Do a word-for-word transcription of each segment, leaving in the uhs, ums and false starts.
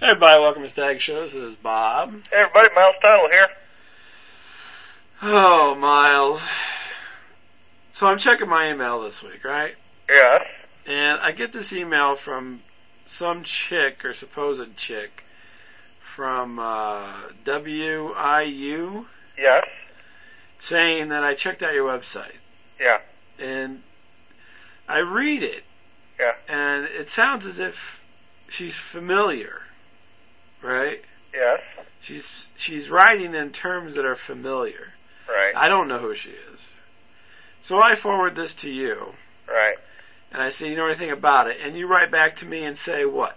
Hey everybody, welcome to Stag Show. This is Bob. Hey everybody, Miles Tuttle here. Oh, Miles. So I'm checking my email this week, right? Yes. And I get this email from some chick, or supposed chick, from uh, W I U. Yes. Saying that I checked out your website. Yeah. And I read it. Yeah. And it sounds as if she's familiar. Right? Yes. She's she's writing in terms that are familiar. Right. I don't know who she is. So I forward this to you. Right. And I say, you know anything about it? And you write back to me and say what?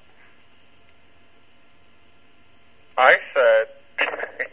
I said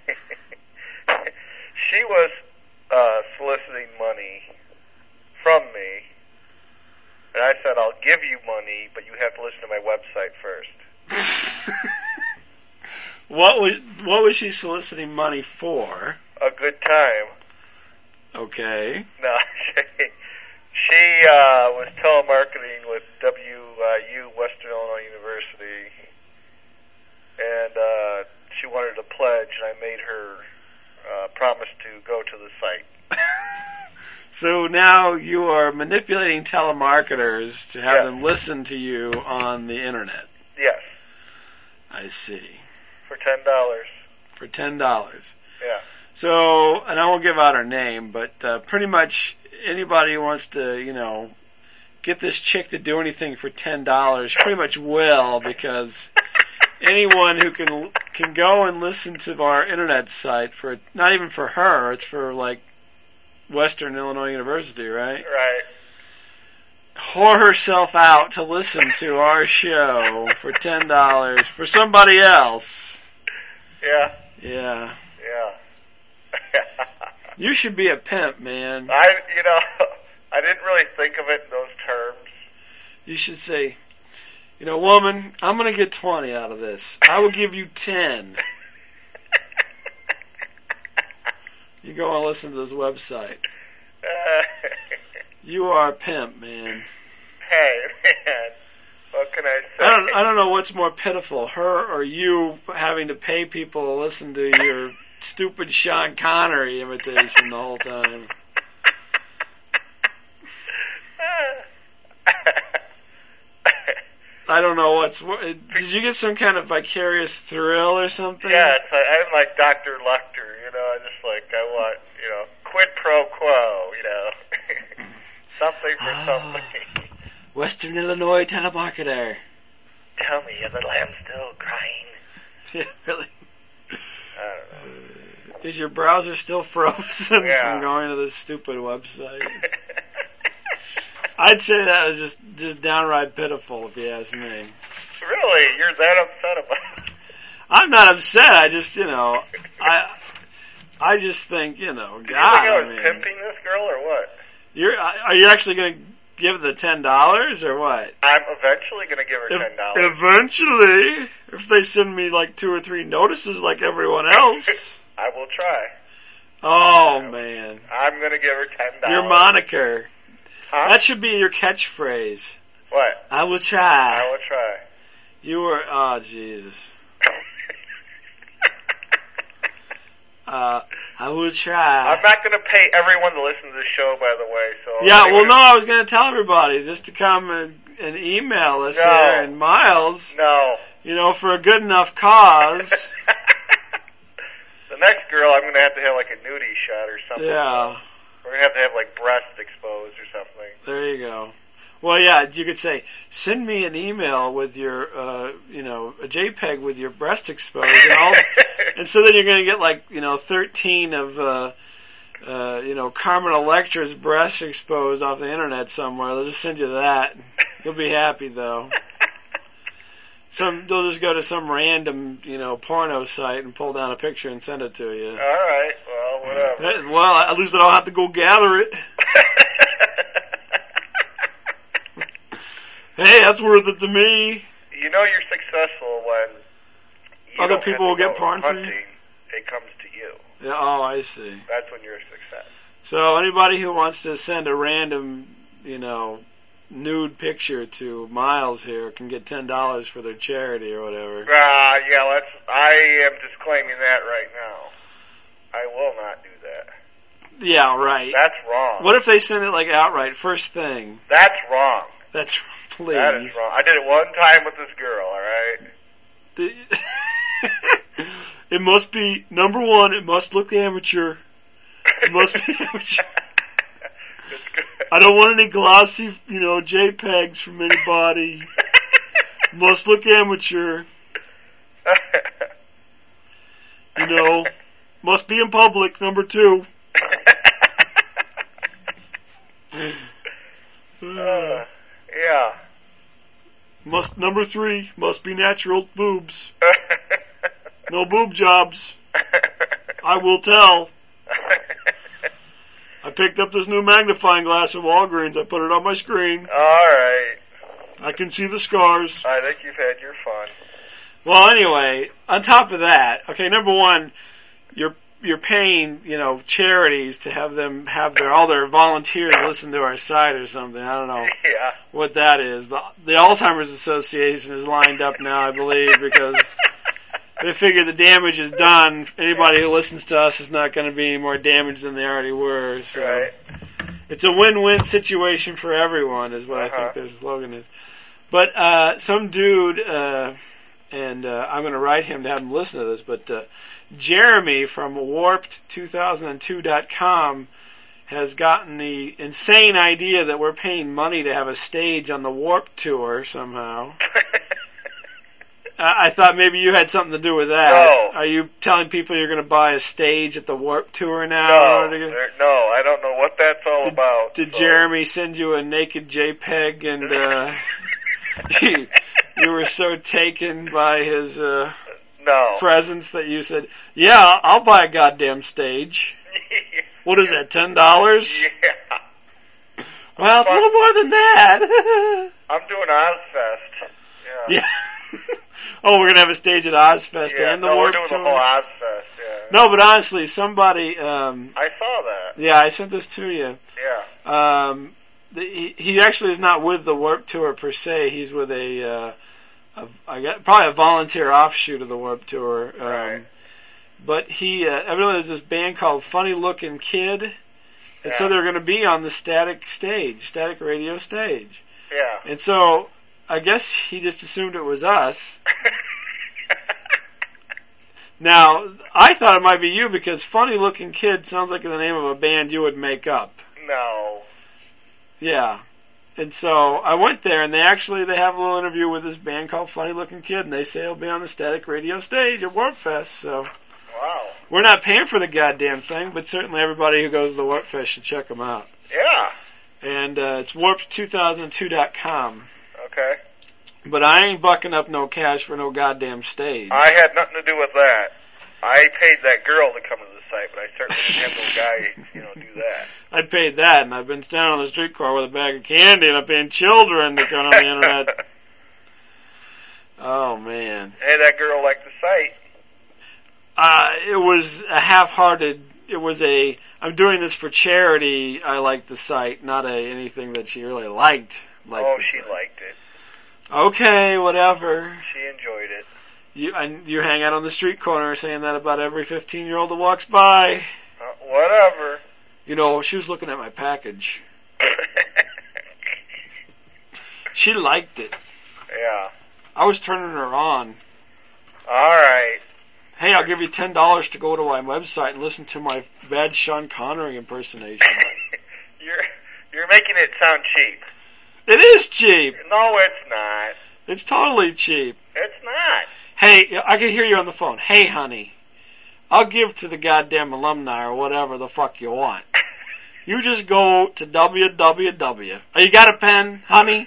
she was uh, soliciting money from me. And I said, I'll give you money, but you have to listen to my website first. What was what was she soliciting money for? A good time. Okay. No, she, she uh, was telemarketing with W I U, Western Illinois University, and uh, she wanted a pledge, and I made her uh, promise to go to the site. So now you are manipulating telemarketers to have Yes. them listen to you on the internet. Yes. I see. For ten dollars. For ten dollars. Yeah. So, and I won't give out her name, but uh, pretty much anybody who wants to, you know, get this chick to do anything for ten dollars pretty much will, because anyone who can can go and listen to our internet site for, not even for her, it's for like Western Illinois University, right? Right. Whore herself out to listen to our show for ten dollars for somebody else. Yeah. Yeah. Yeah. You should be a pimp, man. I, you know, I didn't really think of it in those terms. You should say, you know, woman, I'm going to get twenty out of this. I will give you ten. You go and listen to this website. You are a pimp, man. Hey, man. What can I say? I don't, I don't know what's more pitiful, her or you having to pay people to listen to your stupid Sean Connery imitation the whole time. I don't know what's... Did you get some kind of vicarious thrill or something? Yes, I, I'm like Doctor Lecter, you know, I just like, I want, you know, quid pro quo, you know. Something for Oh, something. Western Illinois telemarketer. Tell me, your little am still crying. Yeah, really. I don't know. Is your browser still frozen Yeah. from going to this stupid website? I'd say that was just, just downright pitiful, if you ask me. Really? You're that upset about it? I'm not upset. I just, you know, I, I just think, you know, God. Do you think I was I mean, pimping this girl or what? You're, are you actually going to give the ten dollars or what? I'm eventually going to give her ten dollars. Eventually, if they send me like two or three notices like everyone else. I will try. Oh man, I'm going to give her ten dollars. your moniker. Huh? That should be your catchphrase. What? I will try. I will try. You were, oh Jesus. Uh, I will try. I'm not going to pay everyone to listen to the show, by the way. So Yeah, anyone well, no, I was going to tell everybody just to come and, and email us No. here. And Miles, No. you know, for a good enough cause. The next girl, I'm going to have to have like a nudie shot or something. Yeah, We're going to have to have like breasts exposed or something. there you go. Well, yeah, you could say, send me an email with your, uh, you know, a JPEG with your breast exposed, and all, and so then you're going to get like, you know, thirteen of, uh, uh, you know, Carmen Electra's breasts exposed off the internet somewhere. They'll just send you that. You'll be happy though. Some, they'll just go to some random, you know, porno site and pull down a picture and send it to you. All right. Well, whatever. Well, at least I don't have to go gather it. Hey, that's worth it to me. You know you're successful when you Other don't people have to will get go porn from you? hunting. It comes to you. Yeah, oh, I see. That's when you're a success. So anybody who wants to send a random, you know, nude picture to Miles here can get ten dollars for their charity or whatever. Uh, yeah, let's, I am disclaiming that right now. I will not do that. Yeah, right. That's wrong. What if they send it like outright, first thing? That's wrong. That's, please. That is wrong. I did it one time with this girl, alright? The, it must be, number one, it must look amateur. It must be amateur. I don't want any glossy, you know, JPEGs from anybody. Must look amateur. You know, must be in public, number two. Uh, yeah. Must, number three, must be natural boobs. No boob jobs. I will tell. I picked up this new magnifying glass at Walgreens. I put it on my screen. Alright. I can see the scars. I think you've had your fun. Well, anyway, on top of that, okay, number one, you're you're paying, you know, charities to have them have their all their volunteers listen to our site or something. I don't know Yeah. what that is. The, the Alzheimer's Association is lined up now, I believe, because they figure the damage is done. Anybody who listens to us is not going to be any more damaged than they already were. So Right. it's a win-win situation for everyone, is what Uh-huh. I think their slogan is. But uh, some dude, uh, and uh, I'm going to write him to have him listen to this, but uh, Jeremy from warped two thousand two dot com has gotten the insane idea that we're paying money to have a stage on the Warped Tour somehow. I thought maybe you had something to do with that. No. Are you telling people you're going to buy a stage at the Warped Tour now? No, in order to get- there- no, I don't know what that's all Did, about. did so. Jeremy send you a naked JPEG and uh, you, you were so taken by his uh, No. presence that you said, yeah, I'll buy a goddamn stage. What is that, ten dollars? Yeah. Well, it's a little more than that. I'm doing Ozfest. Yeah. Yeah. Oh, we're going to have a stage at Ozfest Yeah, and the no, we're Warped doing Tour. the whole Ozfest, yeah. No, but honestly, somebody, um, I saw that. yeah, I sent this to you. Yeah. Um, the, he, he actually is not with the Warped Tour per se. He's with a, uh, a I guess, probably a volunteer offshoot of the Warped Tour. Um, Right. But he, uh, evidently there's this band called Funny Looking Kid. And Yeah. so they're going to be on the static stage, static radio stage. Yeah. And so I guess he just assumed it was us. Now, I thought it might be you because Funny Looking Kid sounds like the name of a band you would make up. No. Yeah. And so I went there and they actually, they have a little interview with this band called Funny Looking Kid and they say it'll be on the static radio stage at Warpfest. So Wow. we're not paying for the goddamn thing, but certainly everybody who goes to the Warpfest should check them out. Yeah. And uh, it's warped two thousand two dot com. Okay. But I ain't bucking up no cash for no goddamn stage. I had nothing to do with that. I paid that girl to come to the site, but I certainly didn't have no guy, you know, do that. I paid that, and I've been standing on the street corner with a bag of candy, and I'm paying children to come on the internet. Oh, man. Hey, that girl liked the site. Uh, it was a half-hearted, it was a, I'm doing this for charity, I liked the site, not a anything that she really liked. liked Oh, the she site. liked it. Okay, whatever. She enjoyed it. You and you hang out on the street corner saying that about every fifteen-year-old that walks by. Uh, whatever. You know, she was looking at my package. She liked it. Yeah. I was turning her on. All right. Hey, I'll give you ten dollars to go to my website and listen to my bad Sean Connery impersonation. you're you're making it sound cheap. It is cheap. No, it's not. It's totally cheap. It's not. Hey, I can hear you on the phone. Hey, honey, I'll give to the goddamn alumni or whatever the fuck you want. You just go to www. Oh, you got a pen, honey?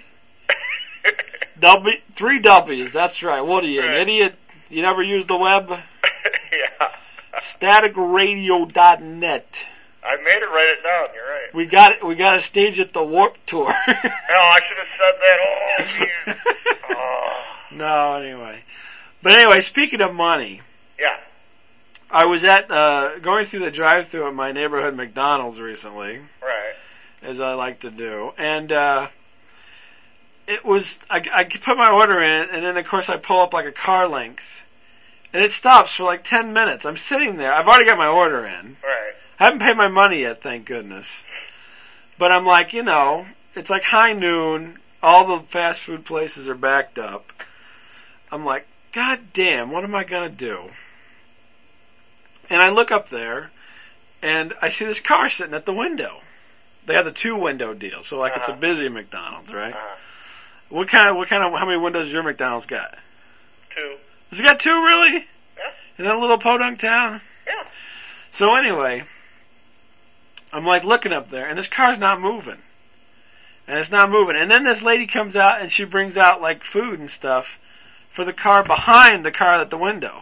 W three W's. That's right. What are you, an Right. idiot? You never used the web? Yeah. static radio dot net. I made her write it down. You're right. We got it. We got a stage at the Warped Tour. Oh, I should have said that. Oh, man. Oh. No, anyway. But anyway, speaking of money, Yeah. I was at uh, going through the drive-thru at my neighborhood McDonald's recently, Right. as I like to do, and uh, it was, I, I put my order in, and then of course I pull up like a car length, and it stops for like ten minutes. I'm sitting there. I've already got my order in. Right. I haven't paid my money yet, thank goodness. But I'm like, you know, it's like high noon. All the fast food places are backed up. I'm like, God damn, what am I going to do? And I look up there, and I see this car sitting at the window. They have the two window deal, so like uh-huh. It's a busy McDonald's, right? Uh-huh. What kind of, what kind of, how many windows does your McDonald's got? Two. Has it got two, really? Yeah. In that little podunk town? Yeah. So anyway, I'm like looking up there, and this car's not moving. And it's not moving. And then this lady comes out, and she brings out like food and stuff for the car behind the car at the window.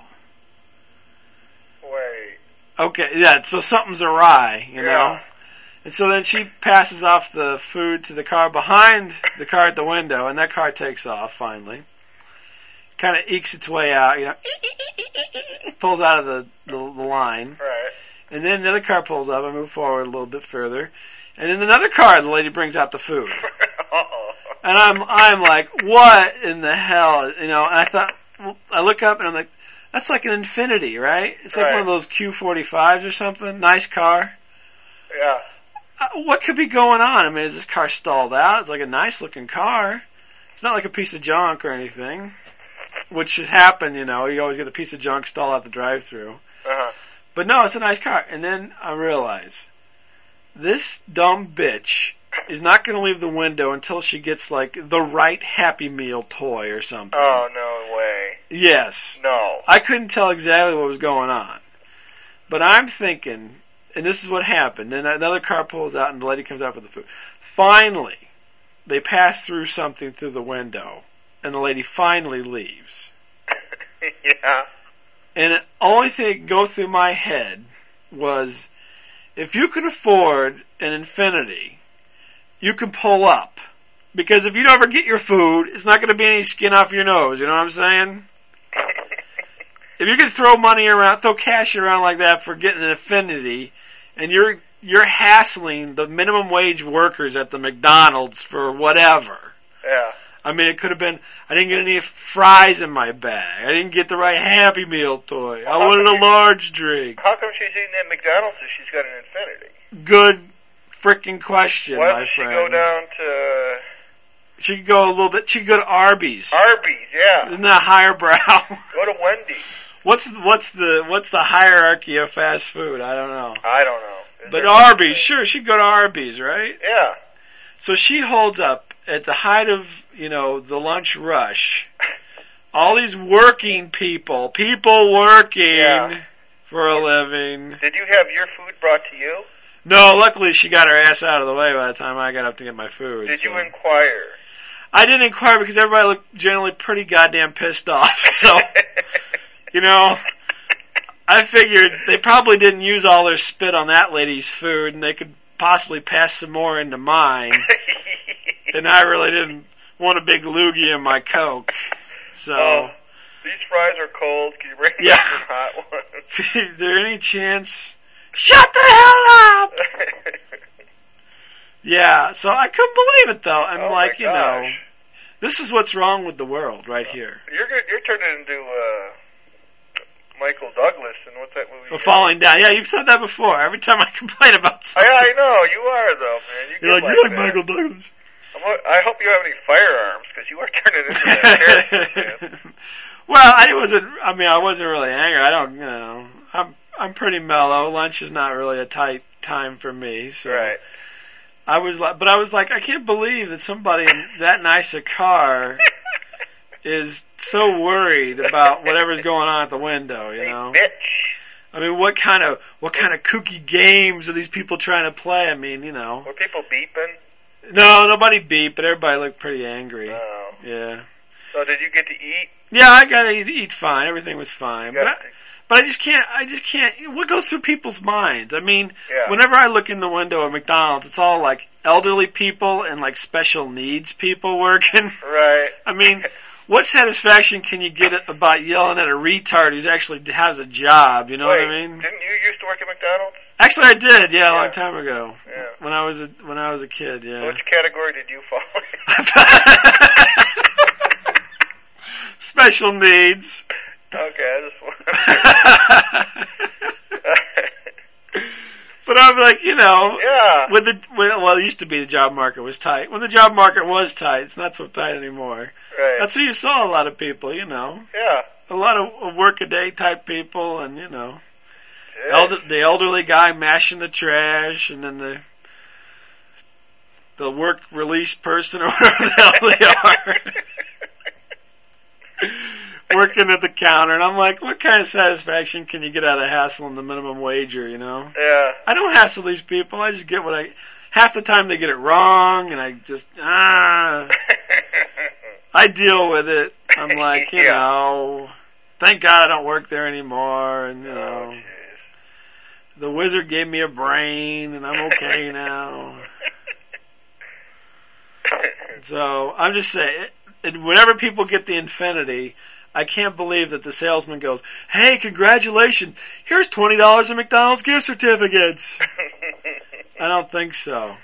Wait. Okay, yeah, so something's awry, you yeah. know? And so then she passes off the food to the car behind the car at the window, and that car takes off finally. Kind of ekes its way out, you know, pulls out of the, the, the line. Right. And then another car pulls up. I move forward a little bit further. And then another car, the lady brings out the food. And I'm, I'm like, what in the hell? You know, and I thought, well, I look up and I'm like, that's like an Infiniti, right? It's like right. one of those Q forty-fives or something. Nice car. Yeah. Uh, what could be going on? I mean, is this car stalled out? It's like a nice looking car. It's not like a piece of junk or anything, which has happened, you know. You always get a piece of junk stall out the drive-thru. Uh-huh. But no, it's a nice car. And then I realize this dumb bitch is not going to leave the window until she gets like the right Happy Meal toy or something. Oh, no way. Yes. No. I couldn't tell exactly what was going on. But I'm thinking, and this is what happened. Then another car pulls out and the lady comes out with the food. Finally, they pass through something through the window and the lady finally leaves. Yeah. And the only thing that could go through my head was, if you can afford an Infiniti, you can pull up. Because if you don't ever get your food, it's not going to be any skin off your nose, you know what I'm saying? If you can throw money around, throw cash around like that for getting an Infiniti, and you're you're hassling the minimum wage workers at the McDonald's for whatever. Yeah. I mean, it could have been, I didn't get any fries in my bag. I didn't get the right Happy Meal toy. Well, I wanted a large drink. How come she's eating at McDonald's if she's got an Infiniti? Good freaking question, Why my does she friend. go down to... She could go a little bit, she could go to Arby's. Arby's, yeah. Isn't that higher brow? Go to Wendy's. What's, what's the, what's the hierarchy of fast food? I don't know. I don't know. Is But Arby's, sure, she'd go to Arby's, right? Yeah. So she holds up at the height of, you know, the lunch rush. All these working people, people working yeah. for a living. Did you have your food brought to you? No, luckily she got her ass out of the way by the time I got up to get my food. Did so. you inquire? I didn't inquire because everybody looked generally pretty goddamn pissed off. So, you know, I figured they probably didn't use all their spit on that lady's food and they could possibly pass some more into mine. And I really didn't want a big loogie in my Coke. So. Oh, these fries are cold. Can you bring me yeah. some hot ones? Is there any chance? Shut the hell up! Yeah, so I couldn't believe it though. I'm oh like, you gosh. know, this is what's wrong with the world right here. You're good, you're turning into uh, Michael Douglas, and what's that movie? Well, falling down. Yeah, you've said that before. Every time I complain about something. I, I know you are though, man. You You're like, like you're like that. Michael Douglas. I'm, I hope you have any firearms because you are turning into that character. Man. Well, I wasn't. I mean, I wasn't really angry. I don't. You know, I'm. I'm pretty mellow. Lunch is not really a tight time for me. So. Right. I was like, but I was like, I can't believe that somebody in that nice a car is so worried about whatever's going on at the window, you hey, know? Bitch. I mean, what kind of, what kind of kooky games are these people trying to play? I mean, you know. Were people beeping? No, nobody beeped, but everybody looked pretty angry. Oh. Yeah. So did you get to eat? Yeah, I got to eat, eat fine. Everything was fine. You But got I, to- But I just can't, I just can't, what goes through people's minds? I mean, Yeah. whenever I look in the window at McDonald's, it's all like elderly people and like special needs people working. Right. I mean, what satisfaction can you get about yelling at a retard who actually has a job, you know Wait, what I mean? Didn't you used to work at McDonald's? Actually, I did. Yeah, a Yeah. long time ago. Yeah. When I was a, when I was a kid. Yeah. Which category did you fall in? Special needs. Okay, I just wanted. But I'm like, you know, Yeah. when the when, well, it used to be the job market was tight. When the job market was tight, it's not so tight anymore. Right. That's where you saw a lot of people, you know, Yeah. a lot of work a day type people, and you know, Yeah. elder, the elderly guy mashing the trash, and then the the work release person or whatever the hell they are. Working at the counter, and I'm like, what kind of satisfaction can you get out of hassling the minimum wager, you know? Yeah. I don't hassle these people, I just get what I, half the time they get it wrong, and I just, ah, I deal with it. I'm like, you Yeah. know, thank God I don't work there anymore, and you Oh, know, jeez. the wizard gave me a brain, and I'm okay now. So, I'm just saying, and whenever people get the Infinity, I can't believe that the salesman goes, hey, congratulations, here's twenty dollars in McDonald's gift certificates. I don't think so.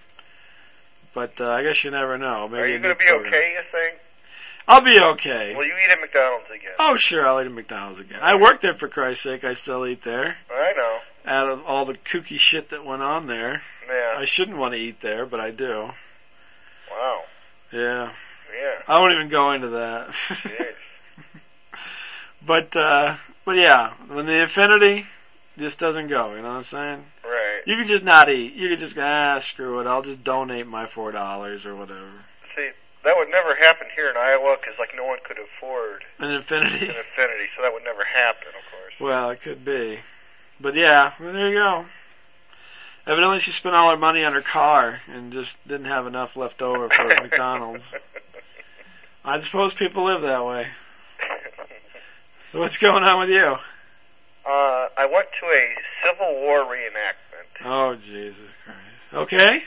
But uh, I guess you never know. Maybe Are you a going new to be program. okay, you think? I'll be okay. Will you eat at McDonald's again? Oh, sure, I'll eat at McDonald's again. I work there, for Christ's sake. I still eat there. I know. Out of all the kooky shit that went on there. Yeah. I shouldn't want to eat there, but I do. Wow. Yeah. Yeah. I won't even go into that. Jeez. But, uh, but yeah, when the Infinity just doesn't go, you know what I'm saying? Right. You can just not eat. You can just, ah, screw it, I'll just donate my four dollars or whatever. See, that would never happen here in Iowa because, like, no one could afford An Infinity? an Infinity, so that would never happen, of course. Well, it could be. But yeah, well, there you go. Evidently she spent all her money on her car and just didn't have enough left over for McDonald's. I suppose people live that way. So what's going on with you? Uh, I went to a Civil War reenactment. Oh, Jesus Christ. Okay.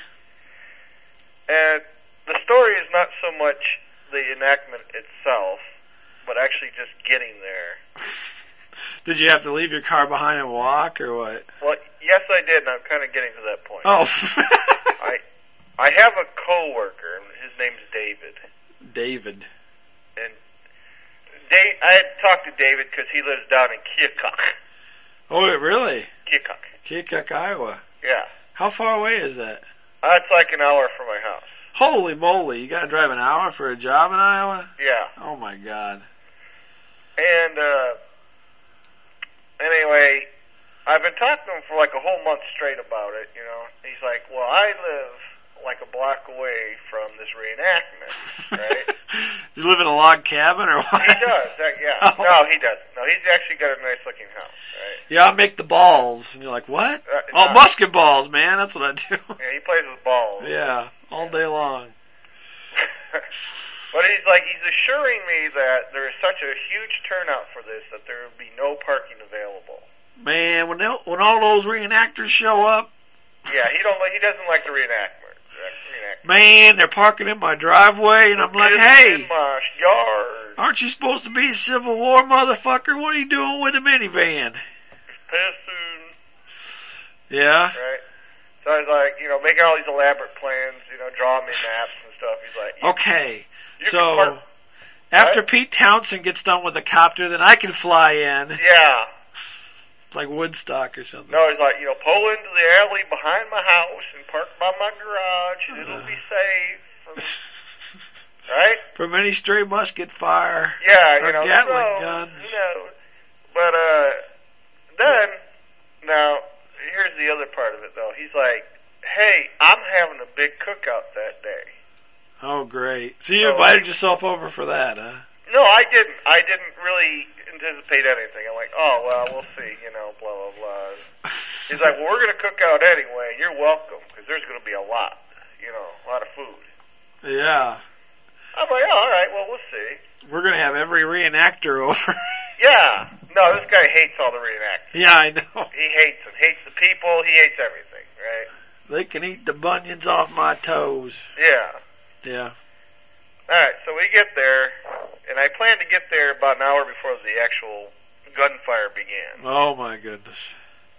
And the story is not so much the enactment itself, but actually just getting there. Did you have to leave your car behind and walk, or what? Well, yes, I did, and I'm kind of getting to that point. Oh. I I have a coworker, and his name's David. David. And Dave, I had talked to David because he lives down in Keokuk. Oh, really? Keokuk. Keokuk, Iowa. Yeah. How far away is that? Uh, it's like an hour from my house. Holy moly, you gotta drive an hour for a job in Iowa? Yeah. Oh my God. And, uh, anyway, I've been talking to him for like a whole month straight about it, you know. He's like, well, I live like a block away from this reenactment, right? Does he live in a log cabin or what? He does, that, yeah. Oh. No, he doesn't. No, he's actually got a nice looking house, right? Yeah, I make the balls. And you're like, what? Uh, Oh, no. musket balls, man. That's what I do. Yeah, he plays with balls. Yeah, all day long. But he's like, he's assuring me that there is such a huge turnout for this that there will be no parking available. Man, when they, when all those reenactors show up, Yeah, he don't. He doesn't like the reenactment. reenactment. man, they're parking in my driveway, and I'm like, Kids hey, in my yard, aren't you supposed to be a Civil War motherfucker? What are you doing with a minivan? pissing, Yeah. right? So I was like, you know, making all these elaborate plans, you know, drawing me maps and stuff. He's like, you, Okay, you can so park. after What? Pete Townsend gets done with the copter, then I can fly in, Yeah. like Woodstock or something. No, he's like, you know, pull into the alley behind my house and park by my garage, and it'll be safe. From, right? From any stray musket fire. Yeah, or you know, Gatling no, guns. no. But uh, then, now, here's the other part of it, though. He's like, hey, I'm having a big cookout that day. Oh, great. So you So- invited yourself over for that, huh? No, I didn't. I didn't really anticipate anything. I'm like, oh, well, we'll see, you know, blah, blah, blah. He's like, well, we're going to cook out anyway. You're welcome, because there's going to be a lot, you know, a lot of food. Yeah. I'm like, oh, all right, well, we'll see. We're going to have every reenactor over. Yeah. No, this guy hates all the reenactors. Yeah, I know. He hates them. Hates the people. He hates everything, right? They can eat the bunions off my toes. Yeah. Yeah. All right, so we get there, and I plan to get there about an hour before the actual gunfire began. Oh, my goodness.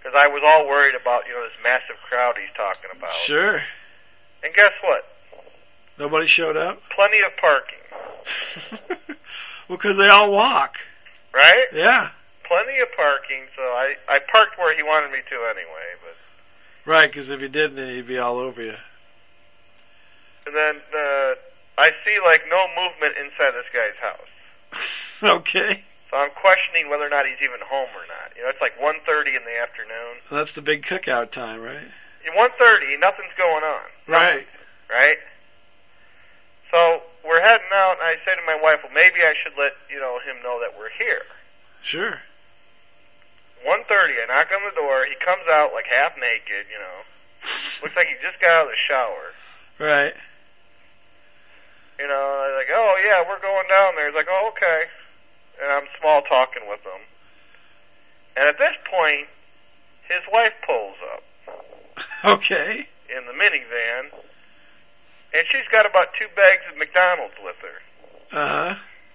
Because I was all worried about, you know, this massive crowd he's talking about. Sure. And guess what? Nobody showed up? Plenty of parking. Well, because they all walk. Right? Yeah. Plenty of parking, so I, I parked where he wanted me to anyway. But Right, because if you didn't, he'd be all over you. And then uh, I see, like, no movement inside this guy's house. Okay. So I'm questioning whether or not he's even home or not. You know, it's like one thirty in the afternoon. Well, that's the big cookout time, right? In one thirty, nothing's going on. Right. Right? So we're heading out, and I say to my wife, well, maybe I should let, you know, him know that we're here. Sure. one thirty, I knock on the door. He comes out, like, half naked, you know. Looks like he just got out of the shower. Right. You know, I'm like, oh, yeah, we're going down there. He's like, oh, okay. And I'm small talking with him. And at this point, his wife pulls up. Okay. In the minivan. And she's got about two bags of McDonald's with her. Uh-huh.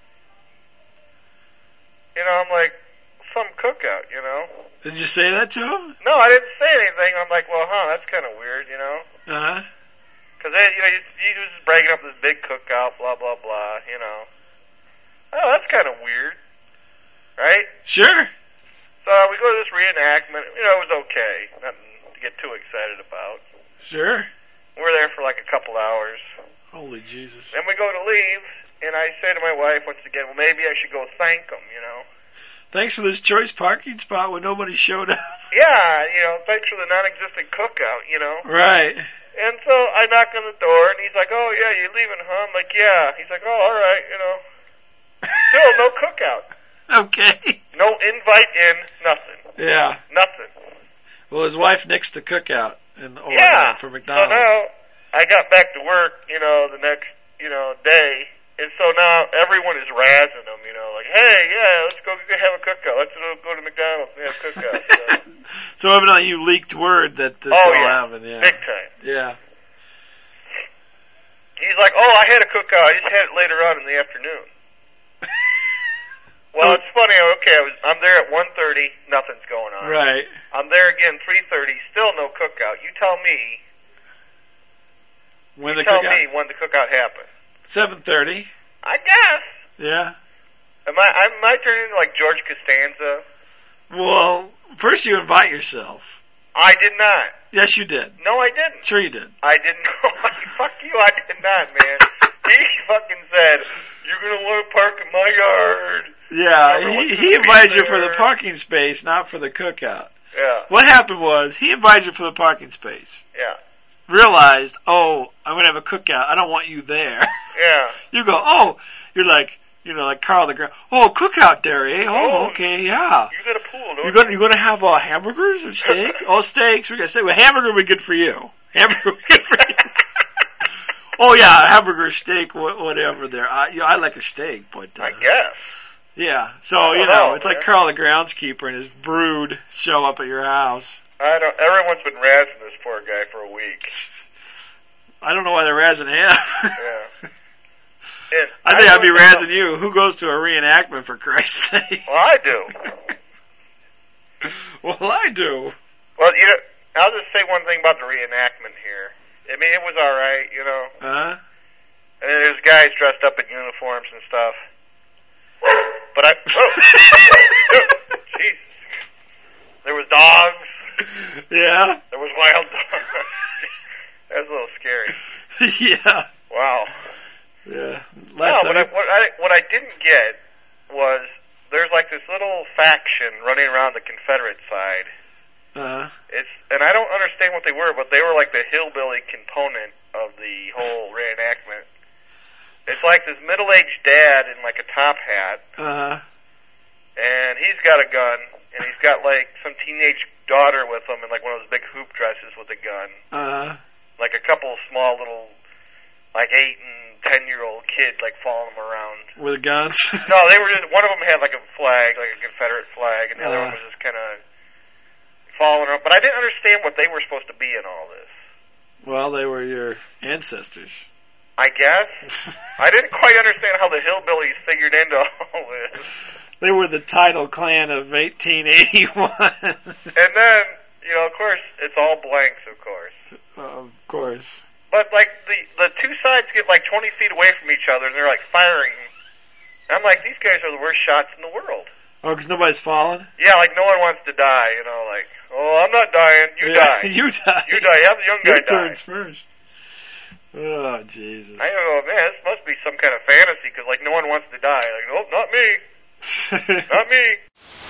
You know, I'm like, some cookout, you know. Did you say that to him? No, I didn't say anything. I'm like, well, huh, that's kind of weird, you know. Uh-huh. Because, you know, he, he was bragging up this big cookout, blah, blah, blah, you know. Oh, that's kind of weird. Right? Sure. So we go to this reenactment. You know, it was okay. Nothing to get too excited about. Sure. We're there for like a couple hours. Holy Jesus. Then we go to leave, and I say to my wife once again, well, maybe I should go thank him, you know. Thanks for this choice parking spot when nobody showed up. Yeah, you know, thanks for the non-existent cookout, you know. Right. And so I knock on the door, and he's like, oh, yeah, you leaving, huh? I'm like, yeah. He's like, oh, all right, you know. Still no cookout. Okay. No invite in, nothing. Yeah. Nothing. Well, his wife nixed the cookout in Oregon yeah. for McDonald's. So now I got back to work, you know, the next, you know, day. And so now everyone is razzing him, you know, like, hey, yeah, let's go have a cookout. Let's go to McDonald's and have a cookout. So, so evidently you leaked word that this oh, all yeah. happened. Yeah. Big time. Yeah. He's like, oh, I had a cookout. I just had it later on in the afternoon. Well, it's funny. Okay, I was, I'm there at one thirty. Nothing's going on. Right. I'm there again three thirty. Still no cookout. You tell me. When you the tell cookout? me when the cookout happened. seven thirty. I guess. Yeah. Am I? Am I turning into like George Costanza? Well, first you invite yourself. I did not. Yes, you did. No, I didn't. Sure you did. I didn't. Fuck you. I did not, man. He fucking said, "You're gonna want to park in my yard." Yeah, he, he invited you for the parking space, not for the cookout. Yeah. What happened was, he invited you for the parking space. Yeah. Realized, oh, I'm going to have a cookout. I don't want you there. Yeah. You go, oh, you're like, you know, like Carl the Grand. Oh, cookout there, eh? Oh, okay, yeah. You got a pool, don't you're gonna, you? You're going to have uh, hamburgers or steak? Oh, steaks. We're going to say, well, hamburger would be good for you. Hamburger would be good for you. Oh, yeah, hamburger, steak, whatever there. I, you know, I like a steak, but... Uh, I guess. Yeah, so, you know, know it's man. like Carl the groundskeeper and his brood show up at your house. I don't, everyone's been razzing this poor guy for a week. I don't know why they're razzing him. Yeah. And I think I I'd be razzing know. you. Who goes to a reenactment, for Christ's sake? Well, I do. Well, I do. Well, you know, I'll just say one thing about the reenactment here. I mean, it was all right, you know. Uh-huh. And there's guys dressed up in uniforms and stuff. But I, oh, jeez. There was dogs. Yeah. There was wild dogs. That was a little scary. Yeah. Wow. Yeah. Last no, what I, what I what I didn't get was there's like this little faction running around the Confederate side. Uh-huh. It's and I don't understand what they were, but they were like the hillbilly component of the whole reenactment. It's like this middle-aged dad in like a top hat. Uh-huh. And he's got a gun, and he's got like some teenage daughter with him in like one of those big hoop dresses with a gun. Uh-huh. Like a couple small little, like eight and ten year old kids like following him around. With guns? No, they were just, one of them had like a flag, like a Confederate flag, and the uh. other one was just kind of following around. But I didn't understand what they were supposed to be in all this. Well, they were your ancestors. I guess. I didn't quite understand how the hillbillies figured into all this. They were the title clan of eighteen eighty-one. And then you know, of course, it's all blanks, of course. Uh, of course. But, like, the, the two sides get, like, twenty feet away from each other, and they're, like, firing. And I'm like, these guys are the worst shots in the world. Oh, because nobody's falling? Yeah, like, no one wants to die, you know, like, oh, I'm not dying, you yeah, die. you die. You die, have the young guy Your die. turn's first. Oh, Jesus. I don't know, man, this must be some kind of fantasy, because, like, no one wants to die. Like, nope, not me. Not me.